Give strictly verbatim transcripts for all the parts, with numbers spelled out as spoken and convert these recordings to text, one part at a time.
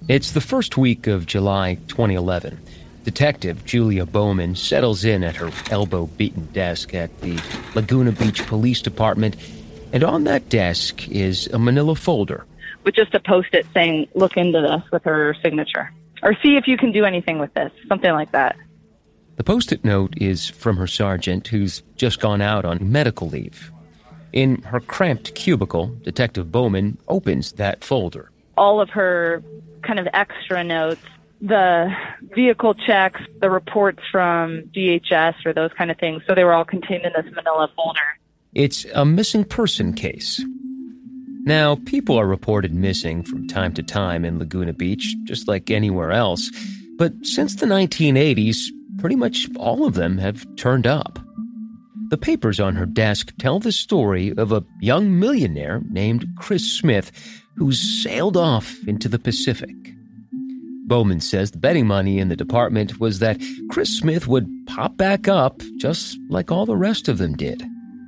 It's the first week of July twenty eleven. Detective Julia Bowman settles in at her elbow-beaten desk at the Laguna Beach Police Department, and on that desk is a manila folder. With just a Post-it saying, look into this, with her signature. Or see if you can do anything with this, something like that. The Post-it note is from her sergeant, who's just gone out on medical leave. In her cramped cubicle, Detective Bowman opens that folder. All of her kind of extra notes, the vehicle checks, the reports from D H S or those kind of things. So they were all contained in this manila folder. It's a missing person case. Now, people are reported missing from time to time in Laguna Beach, just like anywhere else. But since the nineteen eighties, pretty much all of them have turned up. The papers on her desk tell the story of a young millionaire named Chris Smith who's sailed off into the Pacific. Bowman says the betting money in the department was that Chris Smith would pop back up just like all the rest of them did.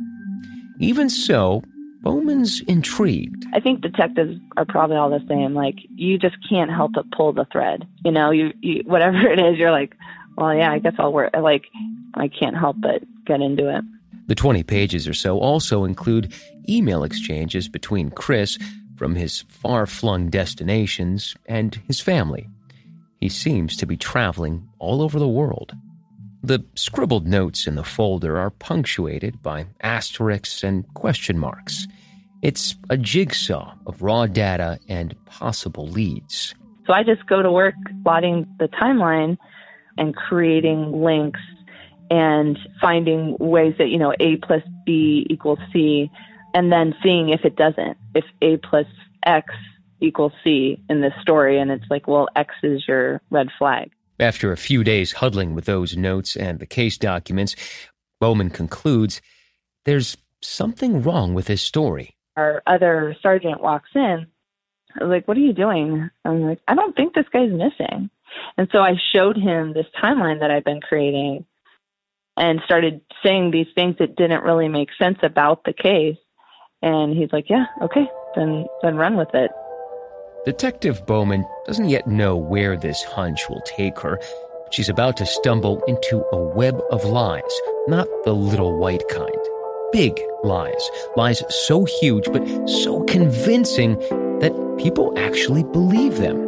Even so, Bowman's intrigued. I think detectives are probably all the same. Like, you just can't help but pull the thread. You know, you, you whatever it is, you're like, well, yeah, I guess I'll work. Like, I can't help but get into it. The twenty pages or so also include email exchanges between Chris from his far-flung destinations and his family. He seems to be traveling all over the world. The scribbled notes in the folder are punctuated by asterisks and question marks. It's a jigsaw of raw data and possible leads. So I just go to work plotting the timeline and creating links and finding ways that, you know, A plus B equals C, and then seeing if it doesn't, if A plus X equals C in this story. And it's like, well, X is your red flag. After a few days huddling with those notes and the case documents, Bowman concludes there's something wrong with his story. Our other sergeant walks in. I was like, what are you doing? I'm like, I don't think this guy's missing. And so I showed him this timeline that I've been creating and started saying these things that didn't really make sense about the case. And he's like, yeah, okay, then then run with it. Detective Bowman doesn't yet know where this hunch will take her. She's about to stumble into a web of lies, not the little white kind. Big lies. Lies so huge but so convincing that people actually believe them.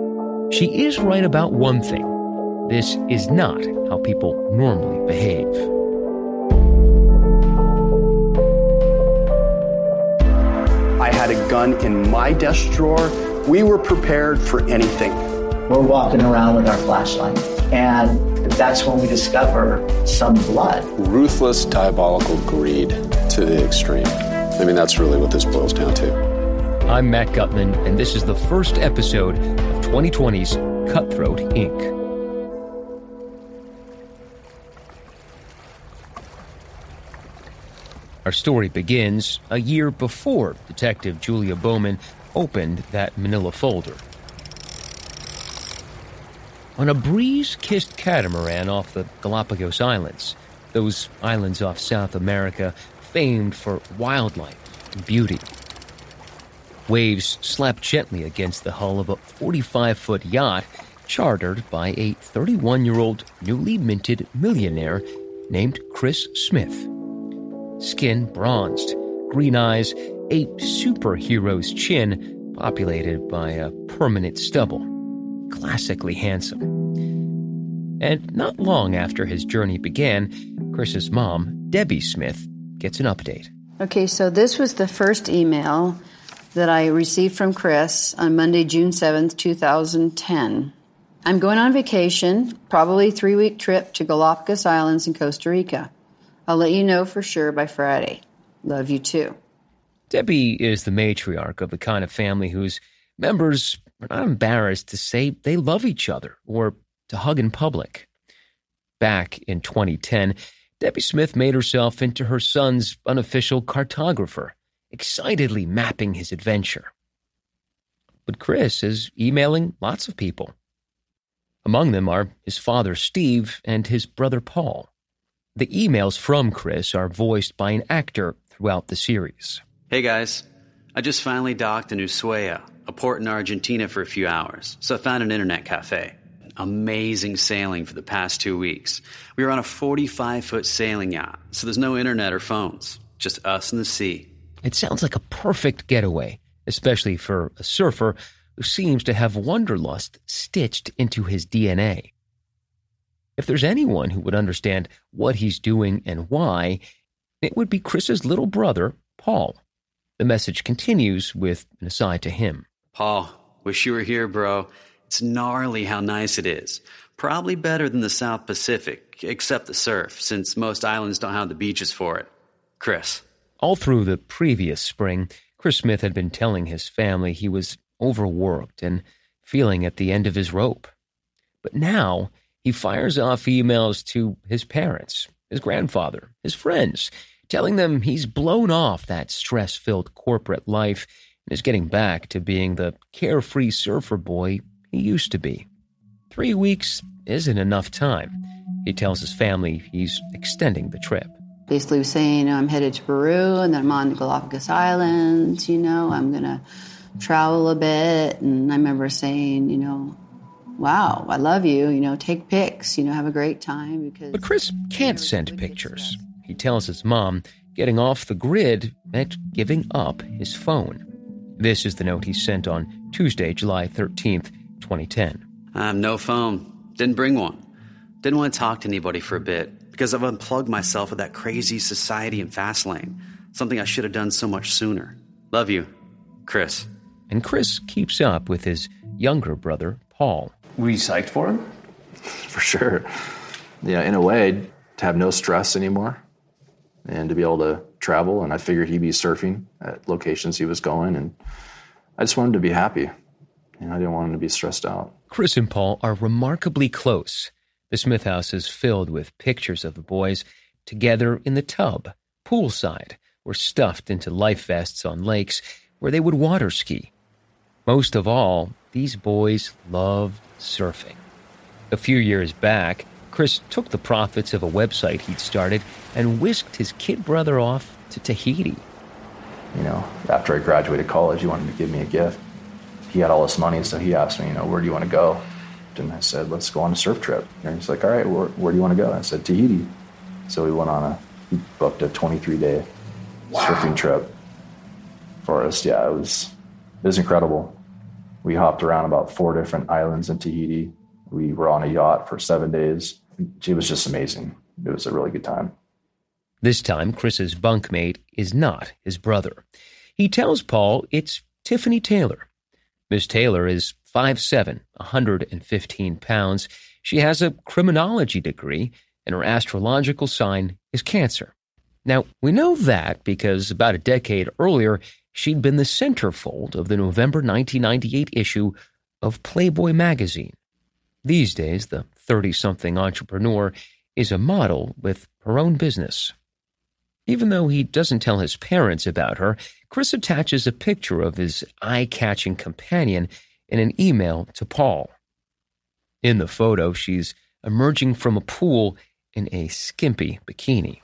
She is right about one thing. This is not how people normally behave. I had a gun in my desk drawer. We were prepared for anything. We're walking around with our flashlight, and that's when we discover some blood. Ruthless, diabolical greed to the extreme. I mean, that's really what this boils down to. I'm Matt Gutman, and this is the first episode of twenty twenty's Cutthroat, Incorporated. Our story begins a year before Detective Julia Bowman opened that manila folder. On a breeze-kissed catamaran off the Galapagos Islands, those islands off South America famed for wildlife and beauty. Waves slapped gently against the hull of a forty-five-foot yacht chartered by a thirty-one-year-old newly minted millionaire named Chris Smith. Skin bronzed, green eyes, a superhero's chin populated by a permanent stubble. Classically handsome. And not long after his journey began, Chris's mom, Debbie Smith, gets an update. Okay, so this was the first email that I received from Chris on Monday, June seventh, two thousand ten. I'm going on vacation, probably a three-week trip to Galapagos Islands in Costa Rica. I'll let you know for sure by Friday. Love you too. Debbie is the matriarch of the kind of family whose members are not embarrassed to say they love each other or to hug in public. Back in twenty ten, Debbie Smith made herself into her son's unofficial cartographer, excitedly mapping his adventure. But Chris is emailing lots of people. Among them are his father, Steve, and his brother, Paul. The emails from Chris are voiced by an actor throughout the series. Hey guys, I just finally docked in Ushuaia, a port in Argentina, for a few hours, so I found an internet cafe. Amazing sailing for the past two weeks. We were on a forty-five foot sailing yacht, so there's no internet or phones, just us and the sea. It sounds like a perfect getaway, especially for a surfer who seems to have wanderlust stitched into his D N A. If there's anyone who would understand what he's doing and why, it would be Chris's little brother, Paul. The message continues with an aside to him. Paul, wish you were here, bro. It's gnarly how nice it is. Probably better than the South Pacific, except the surf, since most islands don't have the beaches for it. Chris. All through the previous spring, Chris Smith had been telling his family he was overworked and feeling at the end of his rope. But now he fires off emails to his parents, his grandfather, his friends, telling them he's blown off that stress-filled corporate life and is getting back to being the carefree surfer boy he used to be. Three weeks isn't enough time. He tells his family he's extending the trip. Basically saying, you know, I'm headed to Peru, and then I'm on the Galapagos Islands, you know, I'm going to travel a bit. And I remember saying, you know, wow, I love you, you know, take pics, you know, have a great time. Because But Chris can't send pictures. He tells his mom getting off the grid meant giving up his phone. This is the note he sent on Tuesday, July thirteenth, twenty ten. I have no phone. Didn't bring one. Didn't want to talk to anybody for a bit because I've unplugged myself with that crazy society and fast lane. Something I should have done so much sooner. Love you, Chris. And Chris keeps up with his younger brother, Paul. Were you psyched for him? For sure. Yeah, in a way, to have no stress anymore and to be able to travel. And I figured he'd be surfing at locations he was going. And I just wanted him to be happy. And I didn't want him to be stressed out. Chris and Paul are remarkably close. The Smith house is filled with pictures of the boys together in the tub, poolside, or stuffed into life vests on lakes where they would water ski. Most of all, these boys loved surfing. A few years back, Chris took the profits of a website he'd started and whisked his kid brother off to Tahiti. You know, after I graduated college, he wanted to give me a gift. He had all this money, so he asked me, you know, where do you want to go? And I said, let's go on a surf trip. And he's like, all right, where, where do you want to go? And I said, Tahiti. So we went on a, he booked a twenty-three day wow. surfing trip for us. Yeah, it was, it was incredible. We hopped around about four different islands in Tahiti. We were on a yacht for seven days. It was just amazing. It was a really good time. This time, Chris's bunkmate is not his brother. He tells Paul it's Tiffany Taylor. Miss Taylor is five seven, one hundred fifteen pounds. She has a criminology degree, and her astrological sign is Cancer. Now, we know that because about a decade earlier, she'd been the centerfold of the November nineteen ninety-eight issue of Playboy magazine. These days, the thirty-something entrepreneur is a model with her own business. Even though he doesn't tell his parents about her, Chris attaches a picture of his eye-catching companion in an email to Paul. In the photo, she's emerging from a pool in a skimpy bikini.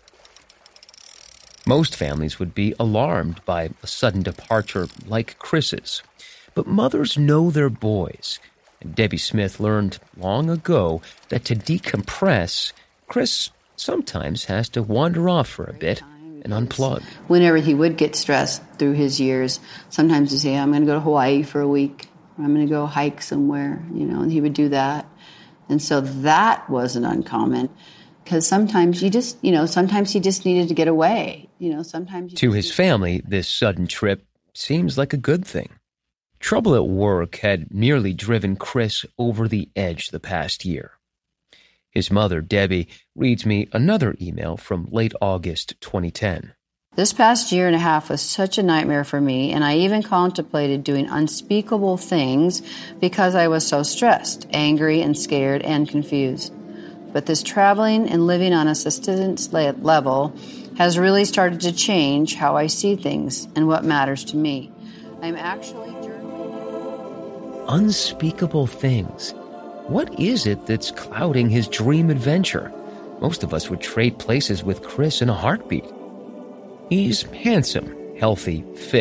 Most families would be alarmed by a sudden departure like Chris's, but mothers know their boys, and Debbie Smith learned long ago that to decompress, Chris sometimes has to wander off for a bit and unplug. Whenever he would get stressed through his years, sometimes he'd say, I'm going to go to Hawaii for a week, or I'm going to go hike somewhere, you know, and he would do that. And so that wasn't uncommon, because sometimes you just, you know, sometimes he just needed to get away, you know, sometimes... You to his family, this sudden trip seems like a good thing. Trouble at work had nearly driven Chris over the edge the past year. His mother, Debbie, reads me another email from late August twenty ten. This past year and a half was such a nightmare for me, and I even contemplated doing unspeakable things because I was so stressed, angry, and scared, and confused. But this traveling and living on a subsistence level has really started to change how I see things and what matters to me. I'm actually journaling. Unspeakable things. What is it that's clouding his dream adventure? Most of us would trade places with Chris in a heartbeat. He's handsome, healthy, fit,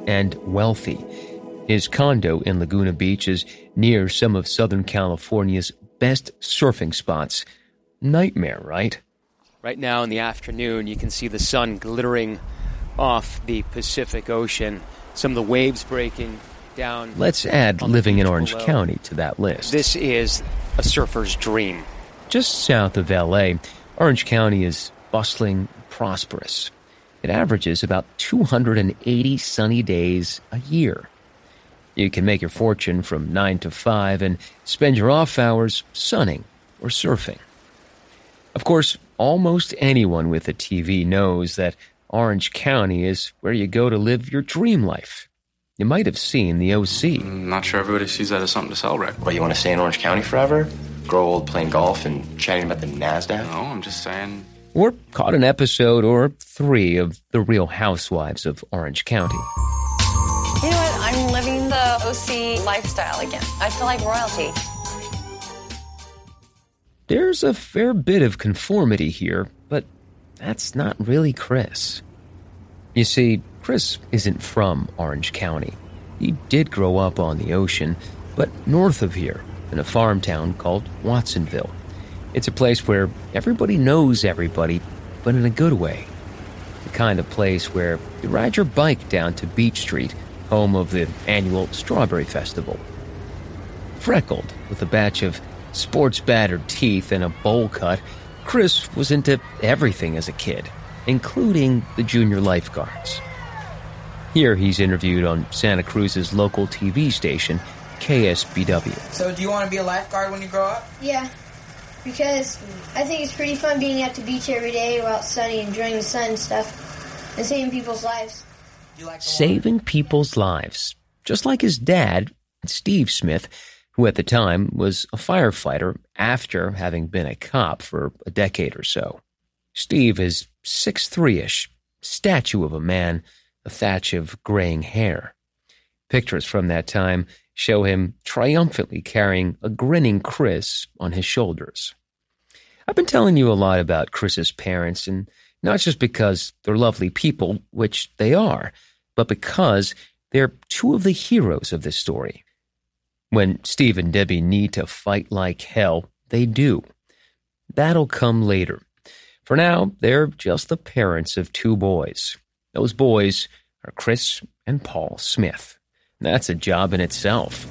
and wealthy. His condo in Laguna Beach is near some of Southern California's best surfing spots. Nightmare, right? Right now in the afternoon, you can see the sun glittering off the Pacific Ocean. Some of the waves breaking down. Let's add living in Orange below. County to that list. This is a surfer's dream. Just south of L A, Orange County is bustling, prosperous. It averages about two hundred eighty sunny days a year. You can make your fortune from nine to five and spend your off hours sunning or surfing. Of course, almost anyone with a T V knows that Orange County is where you go to live your dream life. You might have seen the O C. I'm not sure everybody sees that as something to celebrate. What, you want to stay in Orange County forever? Grow old playing golf and chatting about the NASDAQ? No, I'm just saying... Or caught an episode or three of The Real Housewives of Orange County. You know what? I'm living the O C lifestyle again. I feel like royalty. There's a fair bit of conformity here, but that's not really Chris. You see, Chris isn't from Orange County. He did grow up on the ocean, but north of here, in a farm town called Watsonville. It's a place where everybody knows everybody, but in a good way. The kind of place where you ride your bike down to Beach Street, home of the annual Strawberry Festival. Freckled, with a batch of sports-battered teeth and a bowl cut, Chris was into everything as a kid, including the junior lifeguards. Here he's interviewed on Santa Cruz's local T V station, K S B W. So do you want to be a lifeguard when you grow up? Yeah, because I think it's pretty fun being at the beach every day while it's sunny, enjoying the sun and stuff, and saving people's lives. You like saving people's lives, just like his dad, Steve Smith, who at the time was a firefighter after having been a cop for a decade or so. Steve is six three-ish, statue of a man, a thatch of graying hair. Pictures from that time show him triumphantly carrying a grinning Chris on his shoulders. I've been telling you a lot about Chris's parents, and not just because they're lovely people, which they are, but because they're two of the heroes of this story. When Steve and Debbie need to fight like hell, they do. That'll come later. For now, they're just the parents of two boys. Those boys are Chris and Paul Smith. That's a job in itself.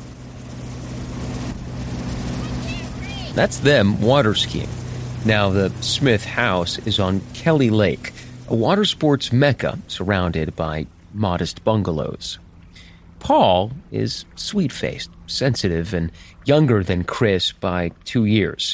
That's them water skiing. Now, the Smith house is on Kelly Lake, a water sports mecca surrounded by modest bungalows. Paul is sweet-faced, sensitive, and younger than Chris by two years.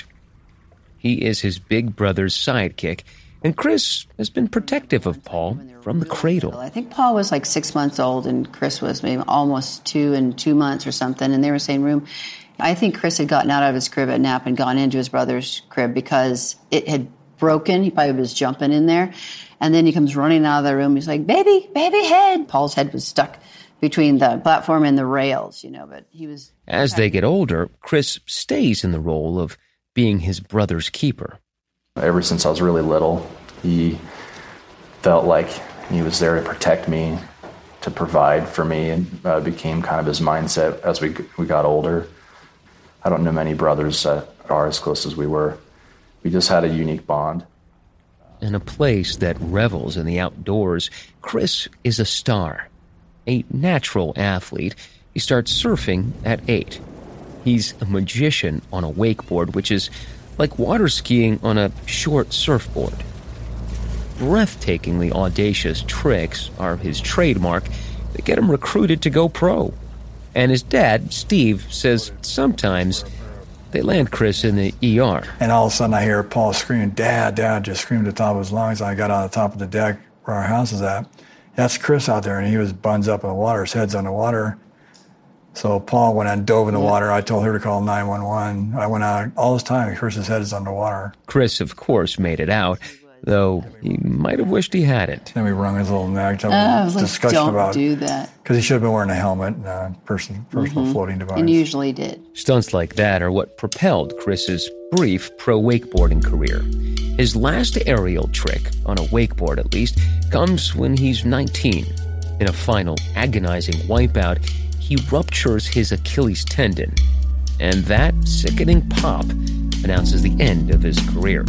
He is his big brother's sidekick, and Chris has been protective of Paul from the cradle. I think Paul was like six months old, and Chris was maybe almost two and two months or something, and they were in the same room. I think Chris had gotten out of his crib at nap and gone into his brother's crib because it had broken. He probably was jumping in there. And then he comes running out of the room. He's like, baby, baby head. Paul's head was stuck between the platform and the rails, you know, but he was... As they get older, Chris stays in the role of being his brother's keeper. Ever since I was really little, he felt like he was there to protect me, to provide for me, and uh, became kind of his mindset as we we got older. I don't know many brothers that are as close as we were. We just had a unique bond. In a place that revels in the outdoors, Chris is a star. A natural athlete. He starts surfing at eight. He's a magician on a wakeboard, which is like water skiing on a short surfboard. Breathtakingly audacious tricks are his trademark that get him recruited to go pro. And his dad, Steve, says sometimes they land Chris in the E R. And all of a sudden I hear Paul screaming, Dad, Dad, just screamed at the top of his lungs. I got on the top of the deck where our house is at. That's Chris out there, and he was buns up in the water. His head's on the water. So Paul went and dove in the water. I told her to call nine one one. I went out all this time. Chris's head is underwater. Chris, of course, made it out, though he might have wished he hadn't. Then we wrung his little neck. Oh, I was like, discussion don't about do that. Because he should have been wearing a helmet and a person, personal mm-hmm. floating device. And usually did. Stunts like that are what propelled Chris's brief pro wakeboarding career. His last aerial trick, on a wakeboard at least, comes when he's nineteen. In a final agonizing wipeout, he ruptures his Achilles tendon, and that sickening pop announces the end of his career.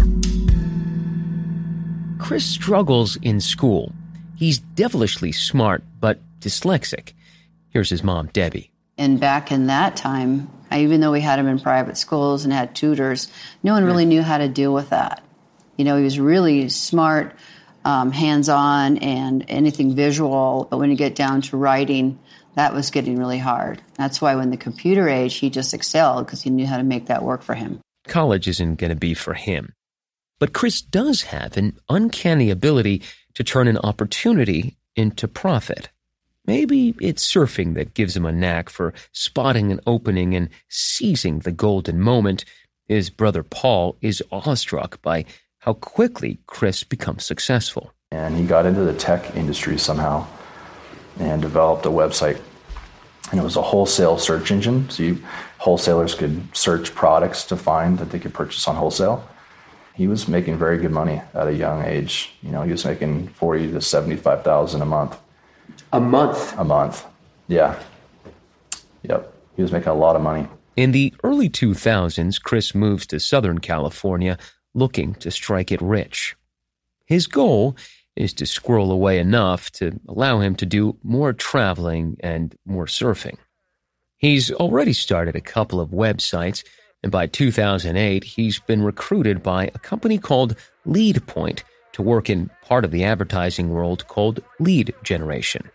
Chris struggles in school. He's devilishly smart, but dyslexic. Here's his mom, Debbie. And back in that time, even though we had him in private schools and had tutors, no one really knew how to deal with that. You know, he was really smart, um, hands-on, and anything visual. But when you get down to writing, that was getting really hard. That's why when the computer age, he just excelled because he knew how to make that work for him. College isn't going to be for him. But Chris does have an uncanny ability to turn an opportunity into profit. Maybe it's surfing that gives him a knack for spotting an opening and seizing the golden moment. His brother Paul is awestruck by how quickly Chris becomes successful. And he got into the tech industry somehow and developed a website. And it was a wholesale search engine, so you, wholesalers could search products to find that they could purchase on wholesale. He was making very good money at a young age. You know, he was making forty to seventy-five thousand a month. A month? A month, yeah. Yep, he was making a lot of money. In the early two thousands, Chris moves to Southern California looking to strike it rich. His goal is to squirrel away enough to allow him to do more traveling and more surfing. He's already started a couple of websites, and by two thousand eight, he's been recruited by a company called LeadPoint to work in part of the advertising world called lead generation.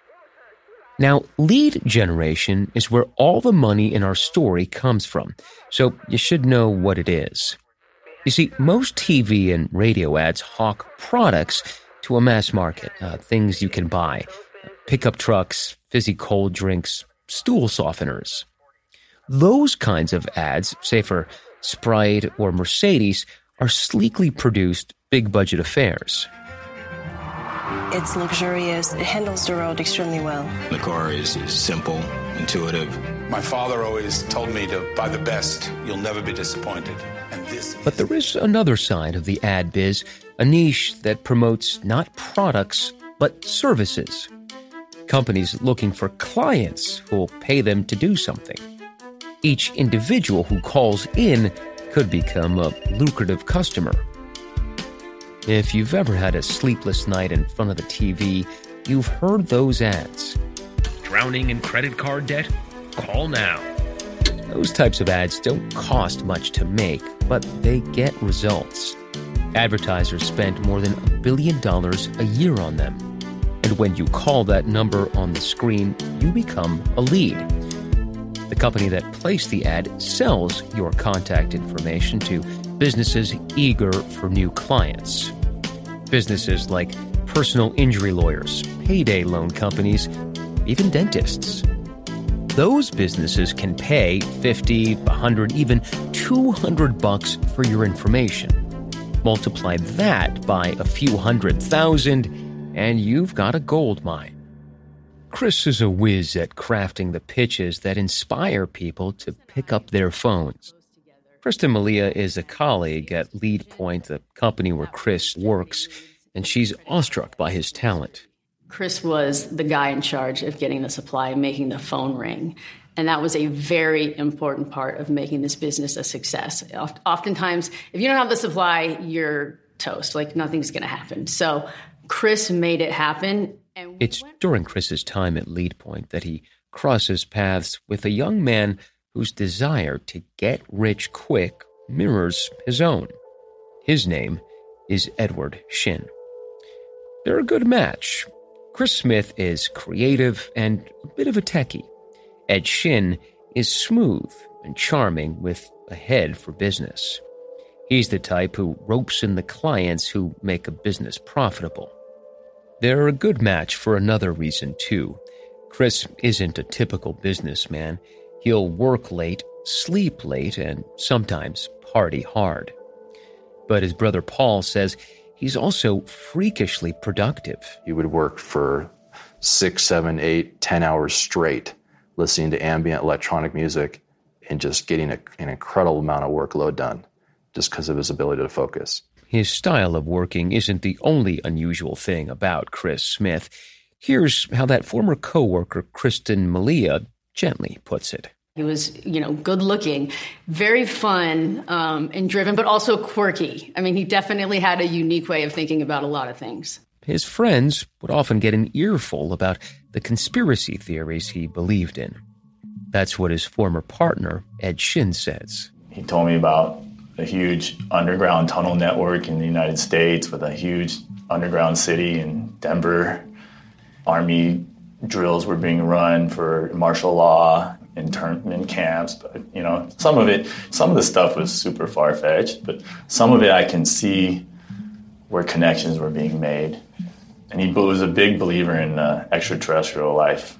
Now, lead generation is where all the money in our story comes from, so you should know what it is. You see, most T V and radio ads hawk products to a mass market, uh, things you can buy, pickup trucks, fizzy cold drinks, stool softeners. Those kinds of ads, say for Sprite or Mercedes, are sleekly produced, big-budget affairs. It's luxurious. It handles the road extremely well. The car is, is simple, intuitive. My father always told me to buy the best. You'll never be disappointed. And this. But there is another side of the ad biz, a niche that promotes not products, but services. Companies looking for clients who will pay them to do something. Each individual who calls in could become a lucrative customer. If you've ever had a sleepless night in front of the T V, you've heard those ads. Drowning in credit card debt? Call now. Those types of ads don't cost much to make, but they get results. Advertisers spend more than a billion dollars a year on them. And when you call that number on the screen, you become a lead. The company that placed the ad sells your contact information to businesses eager for new clients. Businesses like personal injury lawyers, payday loan companies, even dentists. Those businesses can pay fifty, a hundred, even two hundred bucks for your information. Multiply that by a few hundred thousand, and you've got a gold mine. Chris is a whiz at crafting the pitches that inspire people to pick up their phones. Kristen Malia is a colleague at LeadPoint, the company where Chris works, and she's awestruck by his talent. Chris was the guy in charge of getting the supply and making the phone ring. And that was a very important part of making this business a success. Oftentimes, if you don't have the supply, you're toast. Like, nothing's going to happen. So Chris made it happen. And it's during Chris's time at LeadPoint that he crosses paths with a young man whose desire to get rich quick mirrors his own. His name is Edward Shin. They're a good match. Chris Smith is creative and a bit of a techie. Ed Shin is smooth and charming with a head for business. He's the type who ropes in the clients who make a business profitable. They're a good match for another reason, too. Chris isn't a typical businessman. He'll work late, sleep late, and sometimes party hard. But his brother Paul says he's also freakishly productive. He would work for six, seven, eight, ten hours straight, listening to ambient electronic music and just getting a, an incredible amount of workload done just because of his ability to focus. His style of working isn't the only unusual thing about Chris Smith. Here's how that former coworker, Kristen Malia, gently puts it. He was, you know, good looking, very fun um, and driven, but also quirky. I mean, he definitely had a unique way of thinking about a lot of things. His friends would often get an earful about the conspiracy theories he believed in. That's what his former partner, Ed Shin, says. He told me about a huge underground tunnel network in the United States with a huge underground city in Denver. Army drills were being run for martial law. Internment camps, but you know, some of it, some of the stuff was super far-fetched, but some of it I can see where connections were being made. And he was a big believer in uh, extraterrestrial life,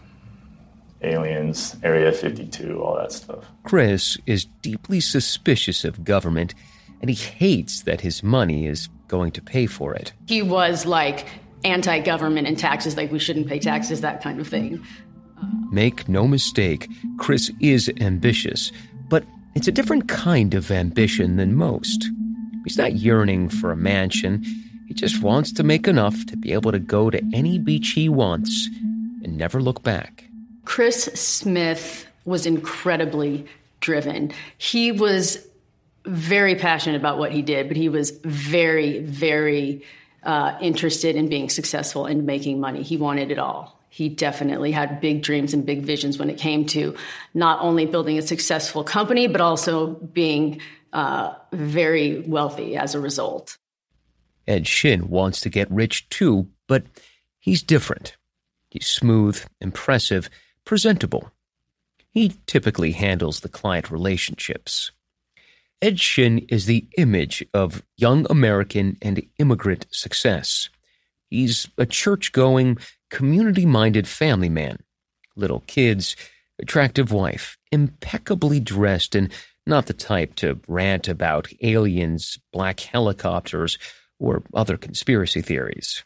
aliens, Area fifty-two, all that stuff. Chris is deeply suspicious of government, and he hates that his money is going to pay for it. He was like anti-government and taxes, like we shouldn't pay taxes, that kind of thing. Make no mistake, Chris is ambitious, but it's a different kind of ambition than most. He's not yearning for a mansion. He just wants to make enough to be able to go to any beach he wants and never look back. Chris Smith was incredibly driven. He was very passionate about what he did, but he was very, very uh, interested in being successful and making money. He wanted it all. He definitely had big dreams and big visions when it came to not only building a successful company, but also being uh, very wealthy as a result. Ed Shin wants to get rich too, but he's different. He's smooth, impressive, presentable. He typically handles the client relationships. Ed Shin is the image of young American and immigrant success. He's a church-going, community-minded family man. Little kids, attractive wife, impeccably dressed, and not the type to rant about aliens, black helicopters, or other conspiracy theories.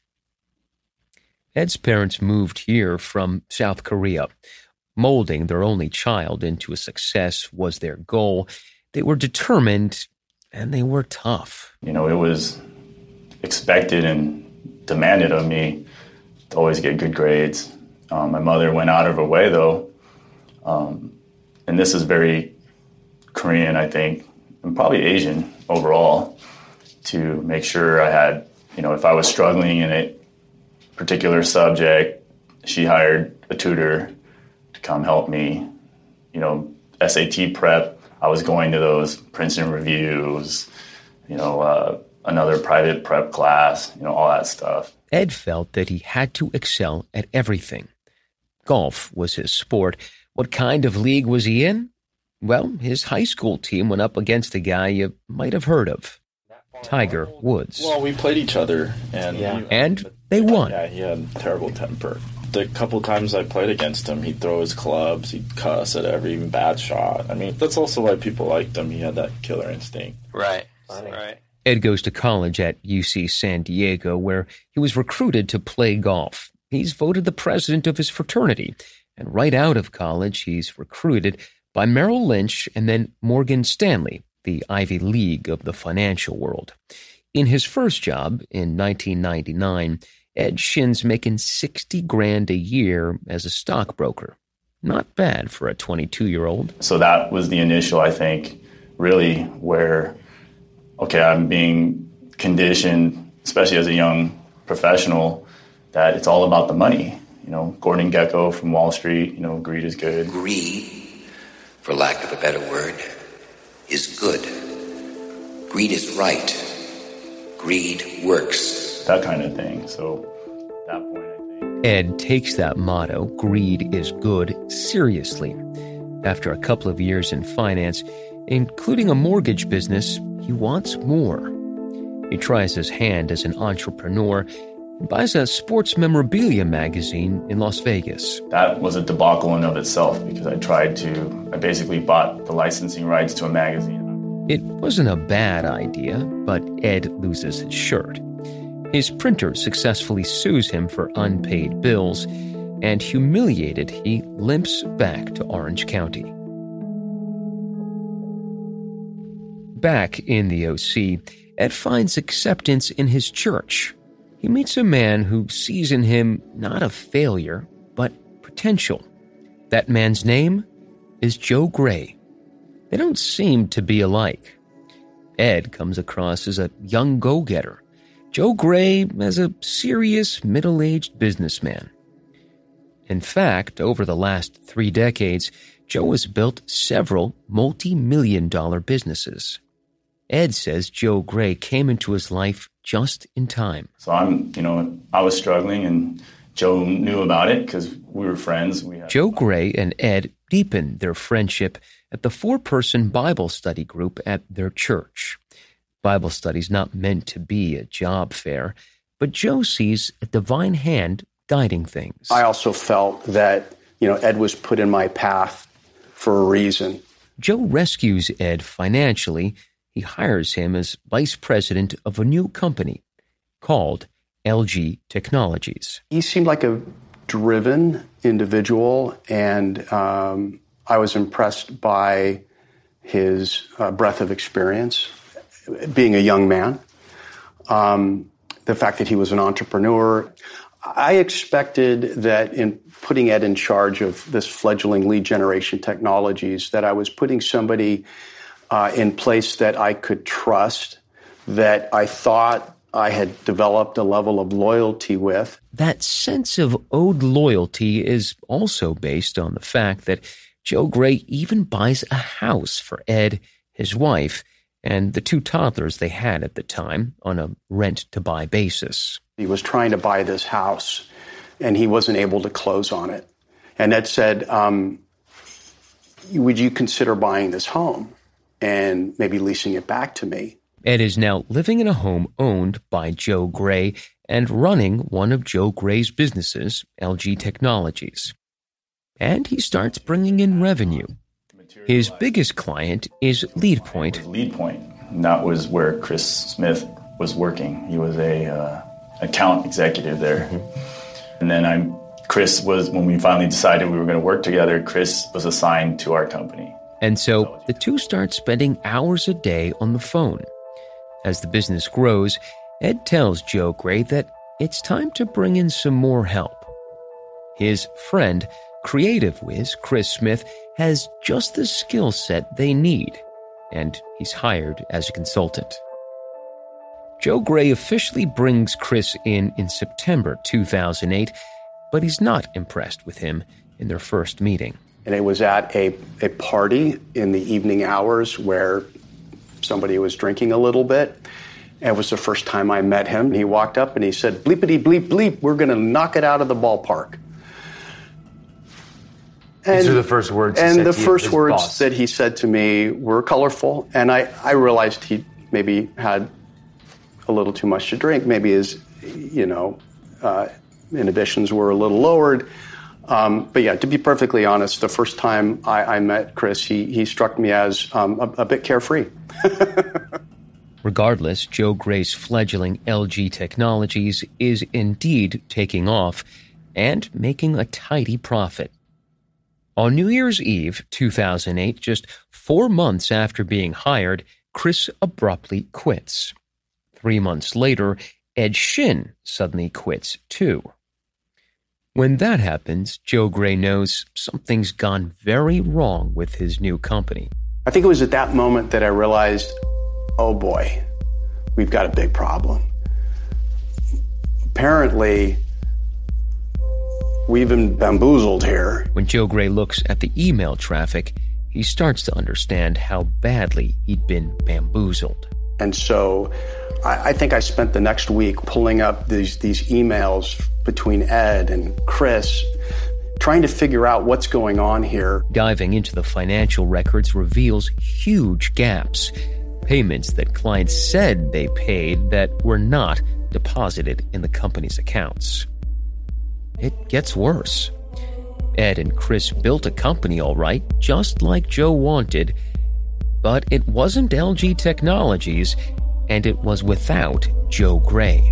Ed's parents moved here from South Korea. Molding their only child into a success was their goal. They were determined, and they were tough. You know, it was expected and demanded of me to always get good grades. Um, my mother went out of her way, though, um, and this is very Korean, I think, and probably Asian overall, to make sure I had, you know, if I was struggling in a particular subject, she hired a tutor to come help me. You know, S A T prep, I was going to those Princeton reviews, you know, uh, another private prep class, you know, all that stuff. Ed felt that he had to excel at everything. Golf was his sport. What kind of league was he in? Well, his high school team went up against a guy you might have heard of, Tiger Woods. Well, we played each other, and yeah. he, and they won. Yeah, he had a terrible temper. The couple times I played against him, he'd throw his clubs, he'd cuss at every bad shot. I mean, that's also why people liked him. He had that killer instinct. Right, right. Ed goes to college at U C San Diego, where he was recruited to play golf. He's voted the president of his fraternity, and right out of college, he's recruited by Merrill Lynch and then Morgan Stanley, the Ivy League of the financial world. In his first job in nineteen ninety-nine, Ed Shin's making sixty grand a year as a stockbroker. Not bad for a twenty-two-year-old. So that was the initial, I think, really where, okay, I'm being conditioned, especially as a young professional, that it's all about the money. You know, Gordon Gekko from Wall Street, you know, greed is good. Greed, for lack of a better word, is good. Greed is right. Greed works. That kind of thing. So at that point, I think Ed takes that motto, greed is good, seriously. After a couple of years in finance, including a mortgage business, he wants more. He tries his hand as an entrepreneur and buys a sports memorabilia magazine in Las Vegas. That was a debacle in of itself because I tried to, I basically bought the licensing rights to a magazine. It wasn't a bad idea, but Ed loses his shirt. His printer successfully sues him for unpaid bills, and humiliated, he limps back to Orange County. Back in the O C, Ed finds acceptance in his church. he meets a man who sees in him not a failure, but potential. That man's name is Joe Gray. They don't seem to be alike. Ed comes across as a young go-getter. Joe Gray as a serious, middle-aged businessman. In fact, over the last three decades, Joe has built several multi-million dollar businesses. Ed says Joe Gray came into his life just in time. So I'm, you know, I was struggling, and Joe knew about it because we were friends. We had Joe Gray and Ed deepened their friendship at the four-person Bible study group at their church. Bible study's not meant to be a job fair, but Joe sees a divine hand guiding things. I also felt that, you know, Ed was put in my path for a reason. Joe rescues Ed financially. He hires him as vice president of a new company called L G Technologies. He seemed like a driven individual, and um, I was impressed by his uh, breadth of experience, being a young man, um, the fact that he was an entrepreneur. I expected that in putting Ed in charge of this fledgling lead generation technologies, that I was putting somebody uh, in place that I could trust, that I thought I had developed a level of loyalty with. That sense of owed loyalty is also based on the fact that Joe Gray even buys a house for Ed, his wife, and the two toddlers they had at the time on a rent-to-buy basis. He was trying to buy this house, and he wasn't able to close on it. And Ed said, um, would you consider buying this home and maybe leasing it back to me? Ed is now living in a home owned by Joe Gray and running one of Joe Gray's businesses, L G Technologies. And he starts bringing in revenue. His biggest client is LeadPoint. LeadPoint. And that was where Chris Smith was working. He was a uh, account executive there. Mm-hmm. And then I'm Chris was, when we finally decided we were going to work together, Chris was assigned to our company. And so the two start spending hours a day on the phone. As the business grows, Ed tells Joe Gray that it's time to bring in some more help. His friend, creative whiz Chris Smith, has just the skill set they need, and he's hired as a consultant. Joe Gray officially brings Chris in in September two thousand eight, but he's not impressed with him in their first meeting. And it was at a, a party in the evening hours where somebody was drinking a little bit. And it was the first time I met him. He walked up and he said, bleepity bleep bleep, we're going to knock it out of the ballpark. And, These are the first words. And he said the to first his words boss. that he said to me were colorful. And I, I realized he maybe had a little too much to drink. Maybe his, you know, uh, inhibitions were a little lowered. Um, but yeah, to be perfectly honest, the first time I, I met Chris, he, he struck me as um, a, a bit carefree. Regardless, Joe Gray's fledgling L G Technologies is indeed taking off and making a tidy profit. On New Year's Eve, two thousand eight, just four months after being hired, Chris abruptly quits. Three months later, Ed Shin suddenly quits too. When that happens, Joe Gray knows something's gone very wrong with his new company. I think it was at that moment that I realized, oh boy, we've got a big problem. Apparently, we've been bamboozled here. When Joe Gray looks at the email traffic, he starts to understand how badly he'd been bamboozled. And so I, I think I spent the next week pulling up these, these emails between Ed and Chris, trying to figure out what's going on here. Diving into the financial records reveals huge gaps. Payments that clients said they paid that were not deposited in the company's accounts. It gets worse. Ed and Chris built a company all right, just like Joe wanted, but it wasn't L G Technologies, and it was without Joe Gray.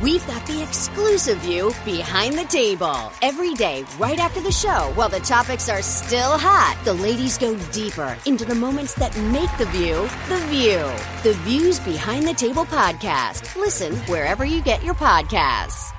we've got the exclusive view behind the table. Every day, right after the show, while the topics are still hot, the ladies go deeper into the moments that make the view the view. The Views Behind the Table podcast. Listen wherever you get your podcasts.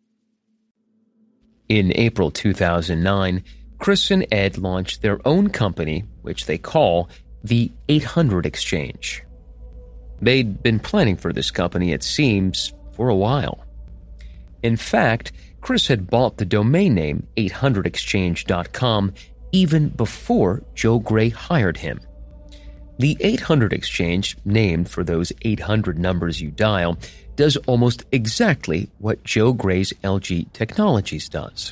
In April two thousand nine, Chris and Ed launched their own company, which they call the eight hundred Exchange. They'd been planning for this company, it seems, for a while. In fact, Chris had bought the domain name eight hundred exchange dot com even before Joe Gray hired him. The eight hundred Exchange, named for those eight hundred numbers you dial, does almost exactly what Joe Gray's L G Technologies does.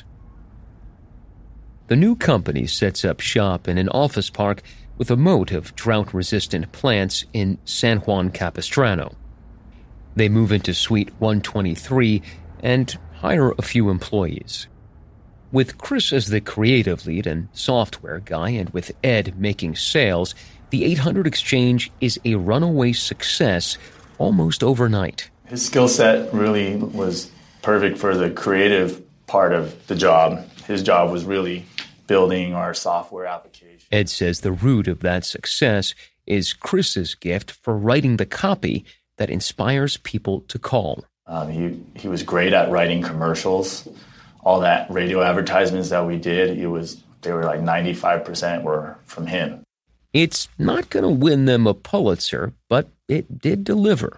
The new company sets up shop in an office park with a moat of drought-resistant plants in San Juan Capistrano. They move into Suite one twenty-three and hire a few employees. With Chris as the creative lead and software guy, and with Ed making sales, the eight hundred Exchange is a runaway success almost overnight. His skill set really was perfect for the creative part of the job. His job was really building our software application. Ed says the root of that success is Chris's gift for writing the copy that inspires people to call. Um, he, he was great at writing commercials. All that radio advertisements that we did, it was they were like ninety-five percent were from him. It's not going to win them a Pulitzer, but it did deliver.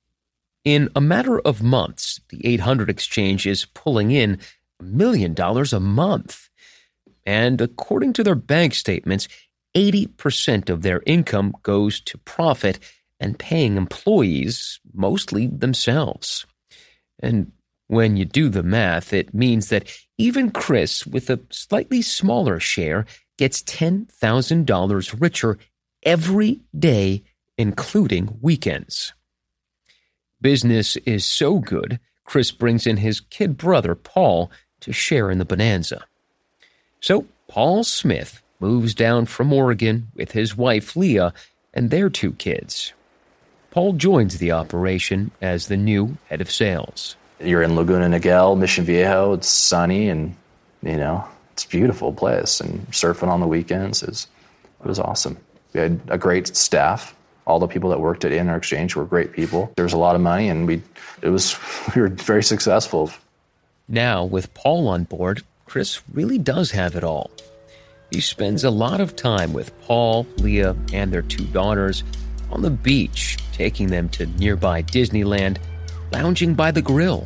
In a matter of months, the eight hundred Exchange is pulling in a million dollars a month. And according to their bank statements, eighty percent of their income goes to profit and paying employees, mostly themselves. And when you do the math, it means that even Chris, with a slightly smaller share, gets ten thousand dollars richer every day, including weekends. Business is so good, Chris brings in his kid brother, Paul, to share in the bonanza. So Paul Smith moves down from Oregon with his wife, Leah, and their two kids. Paul joins the operation as the new head of sales. You're in Laguna Niguel, Mission Viejo. It's sunny and, you know, it's a beautiful place. And surfing on the weekends is it was awesome. We had a great staff. All the people that worked at eight hundred Exchange were great people. There was a lot of money, and we it was we were very successful. Now, with Paul on board, Chris really does have it all. He spends a lot of time with Paul, Leah, and their two daughters on the beach, taking them to nearby Disneyland, lounging by the grill.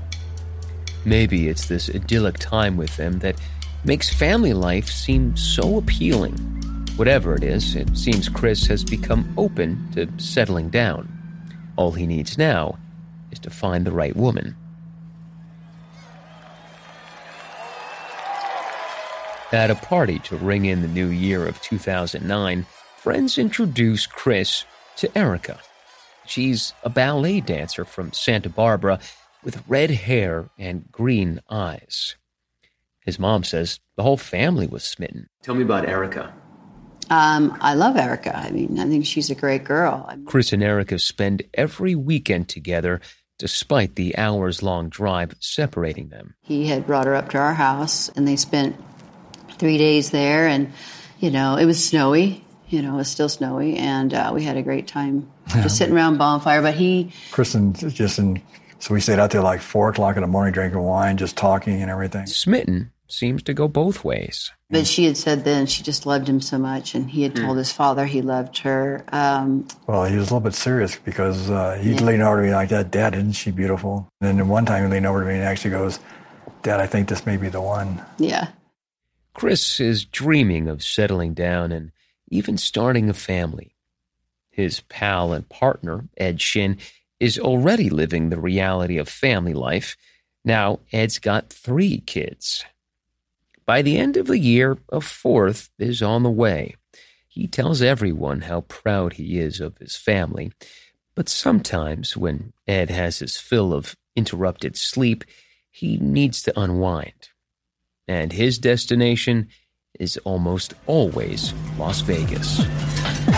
Maybe it's this idyllic time with them that makes family life seem so appealing. Whatever it is, it seems Chris has become open to settling down. All he needs now is to find the right woman. At a party to ring in the new year of two thousand nine, friends introduce Chris to Erica. She's a ballet dancer from Santa Barbara with red hair and green eyes. His mom says the whole family was smitten. Tell me about Erica. Um, I love Erica. I mean, I think she's a great girl. Chris and Erica spend every weekend together, despite the hours-long drive separating them. He had brought her up to our house, and they spent three days there, and, you know, it was snowy. You know, it was still snowy, and uh, we had a great time Yeah. just sitting around bonfire. But he... Kristen just in... So we stayed out there like four o'clock in the morning drinking wine, just talking and everything. Smitten seems to go both ways. But she had said then she just loved him so much, and he had Mm. told his father he loved her. Um, Well, he was a little bit serious because uh, he'd Yeah. lean over to me like that, Dad, isn't she beautiful? And then one time he leaned over to me and actually goes, Dad, I think this may be the one. yeah. Chris is dreaming of settling down and even starting a family. His pal and partner, Ed Shin, is already living the reality of family life. Now Ed's got three kids. By the end of the year, a fourth is on the way. He tells everyone how proud he is of his family. But sometimes when Ed has his fill of interrupted sleep, he needs to unwind. And his destination is almost always Las Vegas.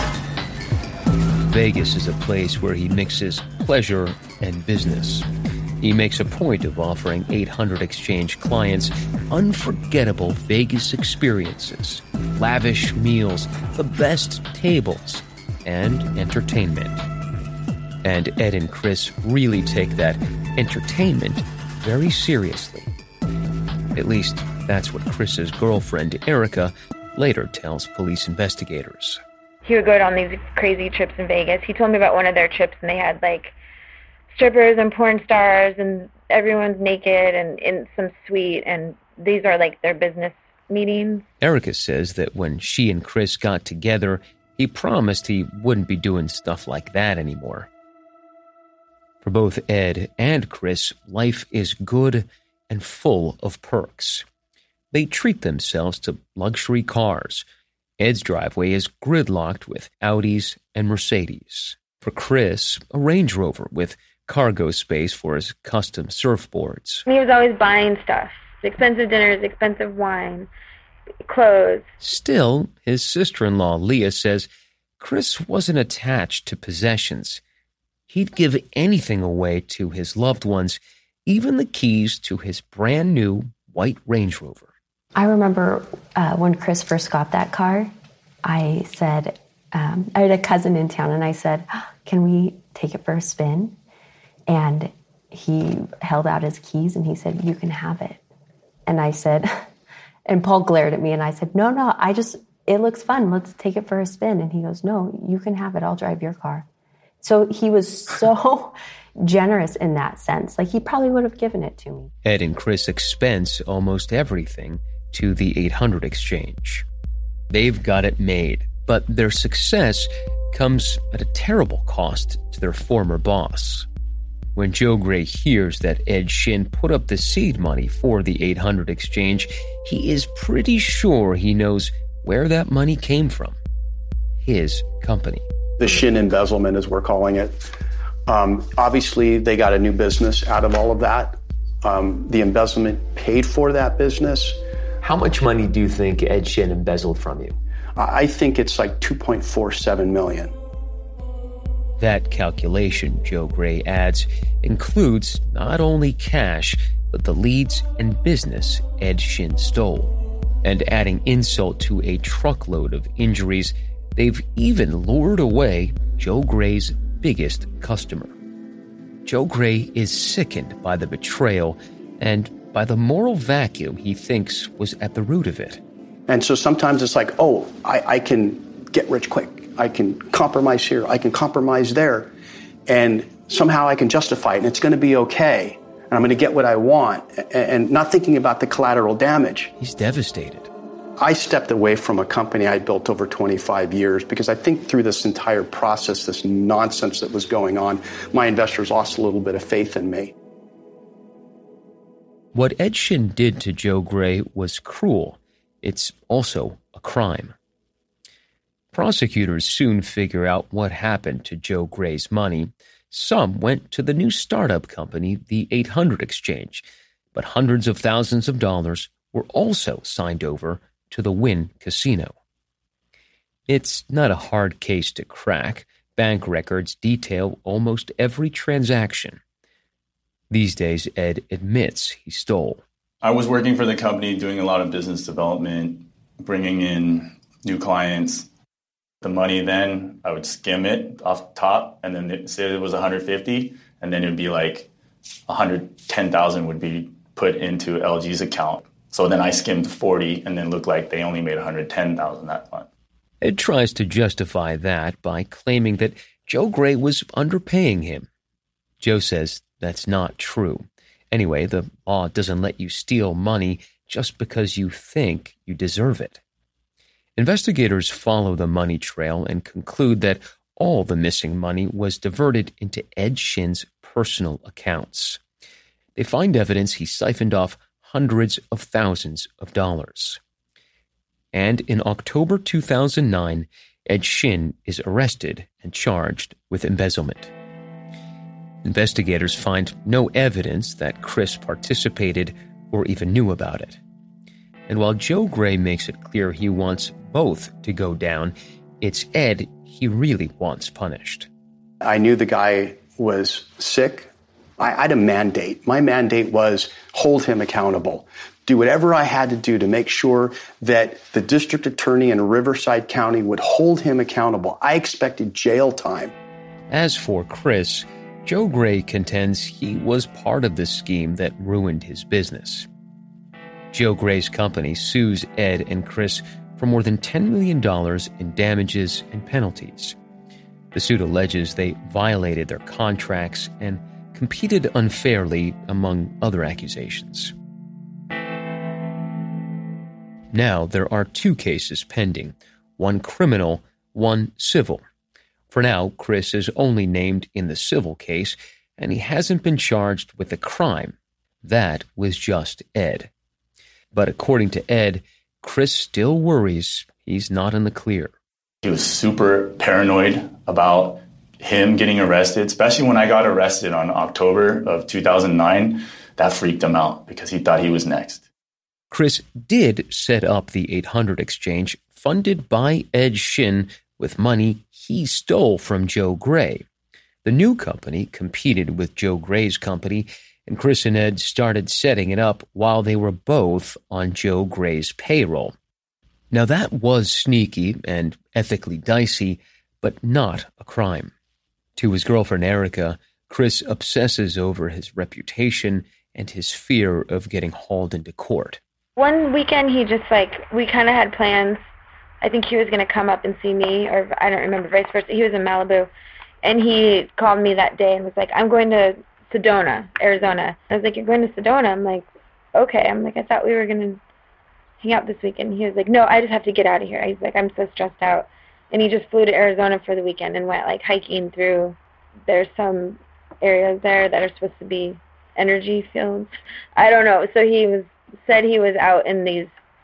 Vegas is a place where he mixes pleasure and business. He makes a point of offering eight hundred Exchange clients unforgettable Vegas experiences, lavish meals, the best tables, and entertainment. And Ed and Chris really take that entertainment very seriously. At least, that's what Chris's girlfriend, Erica, later tells police investigators. He would go on these crazy trips in Vegas. He told me about one of their trips, and they had, like, strippers and porn stars, and everyone's naked and in some suite, and these are, like, their business meetings. Erica says that when she and Chris got together, he promised he wouldn't be doing stuff like that anymore. For both Ed and Chris, life is good and full of perks. They treat themselves to luxury cars. Ed's driveway is gridlocked with Audis and Mercedes. For Chris, a Range Rover with cargo space for his custom surfboards. He was always buying stuff. Expensive dinners, expensive wine, clothes. Still, his sister-in-law, Leah, says Chris wasn't attached to possessions. He'd give anything away to his loved ones, even the keys to his brand new white Range Rover. I remember uh, when Chris first got that car, I said, um, I had a cousin in town, and I said, can we take it for a spin? And he held out his keys, and he said, you can have it. And I said, and Paul glared at me, and I said, no, no, I just, it looks fun. Let's take it for a spin. And he goes, no, you can have it. I'll drive your car. So he was so generous in that sense. Like, he probably would have given it to me. Ed and Chris expense almost everything to the eight hundred Exchange. They've got it made, but their success comes at a terrible cost to their former boss. When Joe Gray hears that Ed Shin put up the seed money for the eight hundred Exchange, he is pretty sure he knows where that money came from. His company. The Shin embezzlement, as we're calling it. Um, obviously, they got a new business out of all of that. Um, the embezzlement paid for that business. How much money do you think Ed Shin embezzled from you? I think it's like two point four seven million dollars. That calculation, Joe Gray adds, includes not only cash, but the leads and business Ed Shin stole. And adding insult to a truckload of injuries, they've even lured away Joe Gray's biggest customer. Joe Gray is sickened by the betrayal and by the moral vacuum he thinks was at the root of it. And so sometimes it's like, oh, I, I can get rich quick. I can compromise here. I can compromise there. And somehow I can justify it, and it's going to be okay. And I'm going to get what I want, and not thinking about the collateral damage. He's devastated. I stepped away from a company I built over twenty-five years because I think through this entire process, this nonsense that was going on, my investors lost a little bit of faith in me. What Ed Shin did to Joe Gray was cruel. It's also a crime. Prosecutors soon figure out what happened to Joe Gray's money. Some went to the new startup company, the eight hundred Exchange, but hundreds of thousands of dollars were also signed over to the Wynn Casino. It's not a hard case to crack. Bank records detail almost every transaction. These days, Ed admits he stole. I was working for the company, doing a lot of business development, bringing in new clients. The money then, I would skim it off the top, and then say it was one hundred fifty, and then it would be like one hundred ten thousand would be put into L G's account. So then I skimmed forty, and then looked like they only made one hundred ten thousand that month. Ed tries to justify that by claiming that Joe Gray was underpaying him. Joe says that's not true. Anyway, the law doesn't let you steal money just because you think you deserve it. Investigators follow the money trail and conclude that all the missing money was diverted into Ed Shin's personal accounts. They find evidence he siphoned off hundreds of thousands of dollars. And in October two thousand nine, Ed Shin is arrested and charged with embezzlement. Investigators find no evidence that Chris participated or even knew about it. And while Joe Gray makes it clear he wants both to go down, it's Ed he really wants punished. I knew the guy was sick, I, I had a mandate. My mandate was hold him accountable. Do whatever I had to do to make sure that the district attorney in Riverside County would hold him accountable. I expected jail time. As for Chris, Joe Gray contends he was part of the scheme that ruined his business. Joe Gray's company sues Ed and Chris for more than ten million dollars in damages and penalties. The suit alleges they violated their contracts and competed unfairly, among other accusations. Now there are two cases pending, one criminal, one civil. For now, Chris is only named in the civil case, and he hasn't been charged with a crime. That was just Ed. But according to Ed, Chris still worries he's not in the clear. He was super paranoid about him getting arrested, especially when I got arrested on October of two thousand nine. That freaked him out because he thought he was next. Chris did set up the eight hundred exchange, funded by Ed Shin with money he stole from Joe Gray. The new company competed with Joe Gray's company, and Chris and Ed started setting it up while they were both on Joe Gray's payroll. Now that was sneaky and ethically dicey, but not a crime. To his girlfriend Erica, Chris obsesses over his reputation and his fear of getting hauled into court. One weekend he just like, we kind of had plans. I think he was going to come up and see me, or I don't remember, vice versa. He was in Malibu, and he called me that day and was like, I'm going to Sedona, Arizona. I was like, you're going to Sedona? I'm like, okay. I'm like, I thought we were going to hang out this weekend. He was like, no, I just have to get out of here. He's like, I'm so stressed out. And he just flew to Arizona for the weekend and went like hiking through, there's some areas there that are supposed to be energy fields. I don't know. So he was said he was out in these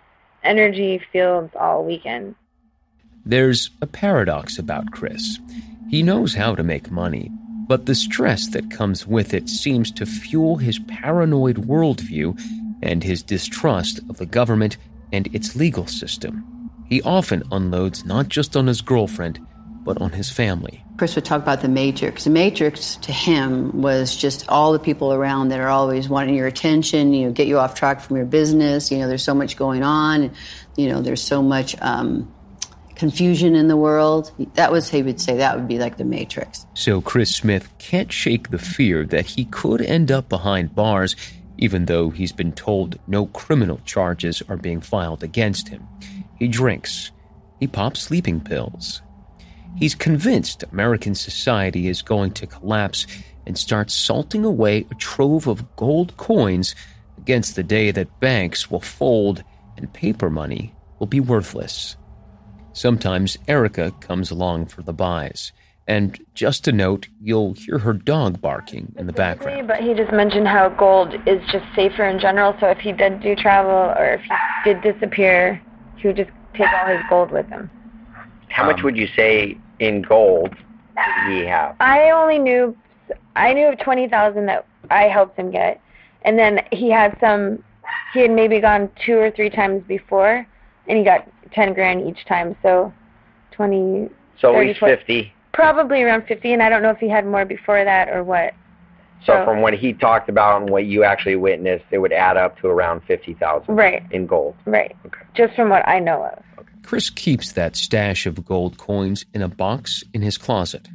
energy fields all weekend. There's a paradox about Chris. He knows how to make money, but the stress that comes with it seems to fuel his paranoid worldview and his distrust of the government and its legal system. He often unloads not just on his girlfriend, but on his family. Chris would talk about the Matrix. The Matrix to him was just all the people around that are always wanting your attention, you know, get you off track from your business. You know, there's so much going on. You know, there's so much um, confusion in the world. That was, he would say, that would be like the Matrix. So Chris Smith can't shake the fear that he could end up behind bars, even though he's been told no criminal charges are being filed against him. He drinks. He pops sleeping pills. He's convinced American society is going to collapse and start salting away a trove of gold coins against the day that banks will fold and paper money will be worthless. Sometimes Erica comes along for the buys. And just to note, you'll hear her dog barking in the background. But he just mentioned how gold is just safer in general, so if he did do travel or if he did disappear, he would just take all his gold with him. How much would you say in gold did he have? I only knew, I knew of twenty thousand that I helped him get. And then he had some, he had maybe gone two or three times before, and he got ten grand each time, so twenty, So thirty, he's fifty. Probably around fifty, and I don't know if he had more before that or what. So, So- from what he talked about and what you actually witnessed, it would add up to around fifty thousand Right. in gold. Right. Just from what I know of. Chris keeps that stash of gold coins in a box in his closet.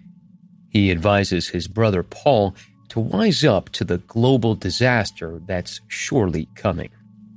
He advises his brother Paul to wise up to the global disaster that's surely coming.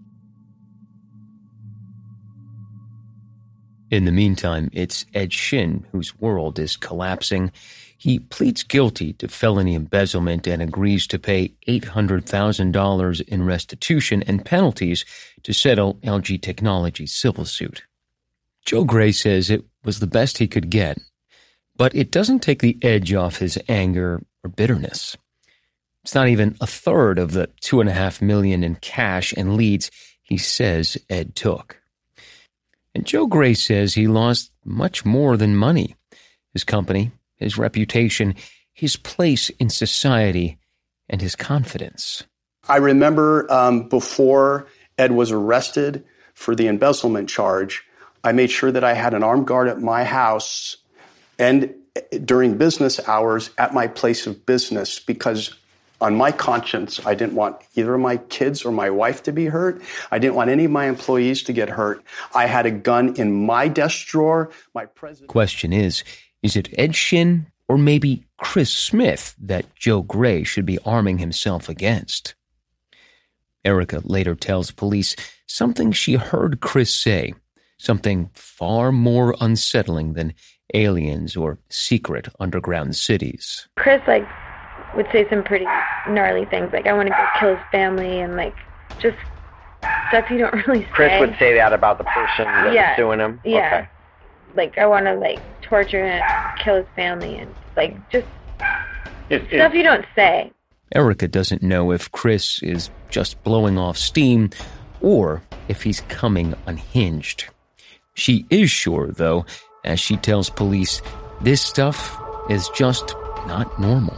In the meantime, it's Ed Shin whose world is collapsing. He pleads guilty to felony embezzlement and agrees to pay eight hundred thousand dollars in restitution and penalties to settle L G Technology's civil suit. Joe Gray says it was the best he could get, but it doesn't take the edge off his anger or bitterness. It's not even a third of the two and a half million in cash and leads he says Ed took. And Joe Gray says he lost much more than money. His company, his reputation, his place in society, and his confidence. I remember um, before Ed was arrested for the embezzlement charge, I made sure that I had an armed guard at my house and during business hours at my place of business because on my conscience. I didn't want either of my kids or my wife to be hurt. I didn't want any of my employees to get hurt. I had a gun in my desk drawer. My president. Question is, is it Ed Shin or maybe Chris Smith that Joe Gray should be arming himself against? Erica later tells police something she heard Chris say, something far more unsettling than aliens or secret underground cities. Chris, like, would say some pretty gnarly things, like, I want to go kill his family, and, like, just stuff you don't really say. Chris would say that about the person that yeah. was suing him? Yeah. Okay. Like, I want to, like, torture him, kill his family, and, like, just it, stuff it, you don't say. Erica doesn't know if Chris is just blowing off steam or if he's coming unhinged. She is sure, though, as she tells police, this stuff is just not normal.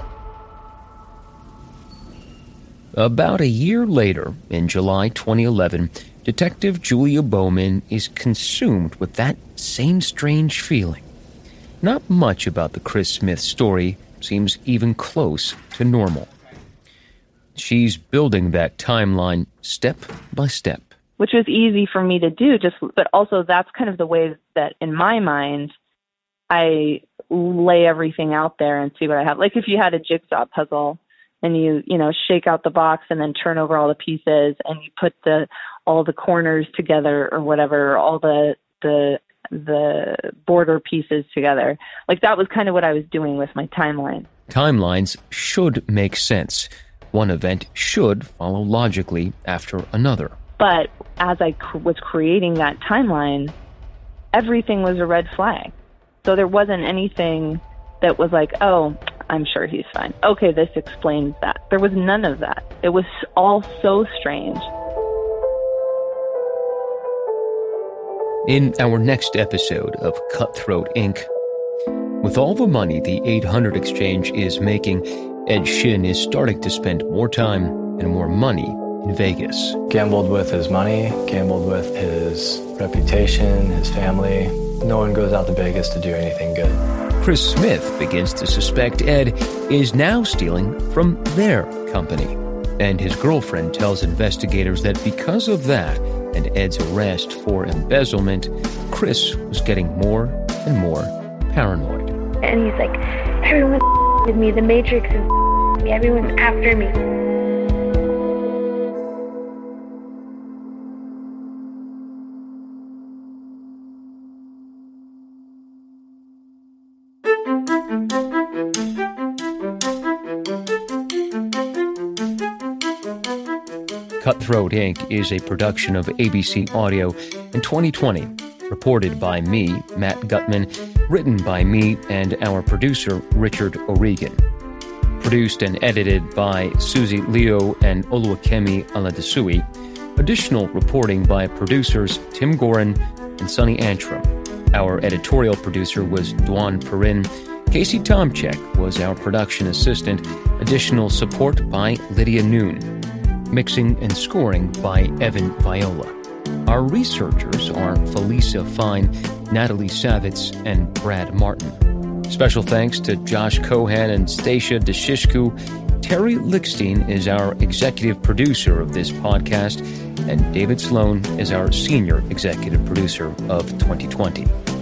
About a year later, in July twenty eleven, Detective Julia Bowman is consumed with that same strange feeling. Not much about the Chris Smith story seems even close to normal. She's building that timeline step by step. Which was easy for me to do, just but also that's kind of the way that in my mind I lay everything out there and see what I have. Like if you had a jigsaw puzzle and you, you know, shake out the box and then turn over all the pieces and you put the all the corners together or whatever, or all the the the border pieces together. Like that was kind of what I was doing with my timeline. Timelines should make sense. One event should follow logically after another. But as I cr- was creating that timeline, everything was a red flag. So there wasn't anything that was like, oh, I'm sure he's fine. Okay, this explains that. There was none of that. It was all so strange. In our next episode of Cutthroat Incorporated, with all the money the eight hundred Exchange is making, Ed Shin is starting to spend more time and more money in Vegas. Gambled with his money, gambled with his reputation, his family. No one goes out to Vegas to do anything good. Chris Smith begins to suspect Ed is now stealing from their company. And his girlfriend tells investigators that because of that and Ed's arrest for embezzlement, Chris was getting more and more paranoid. And he's like, everyone's with me, the Matrix is me, everyone's after me. Cutthroat Incorporated is a production of A B C Audio in twenty twenty. Reported by me, Matt Gutman, written by me and our producer, Richard O'Regan. Produced and edited by Susie Leo and Oluwakemi Aladesui. Additional reporting by producers Tim Gorin and Sonny Antrim. Our editorial producer was Dwan Perrin. Casey Tomchek was our production assistant. Additional support by Lydia Noon. Mixing and scoring by Evan Viola. Our researchers are Felisa Fine, Natalie Savitz, and Brad Martin. Special thanks to Josh Cohan and Stacia Deshishku. Terry Lickstein is our executive producer of this podcast, and David Sloan is our senior executive producer of twenty twenty.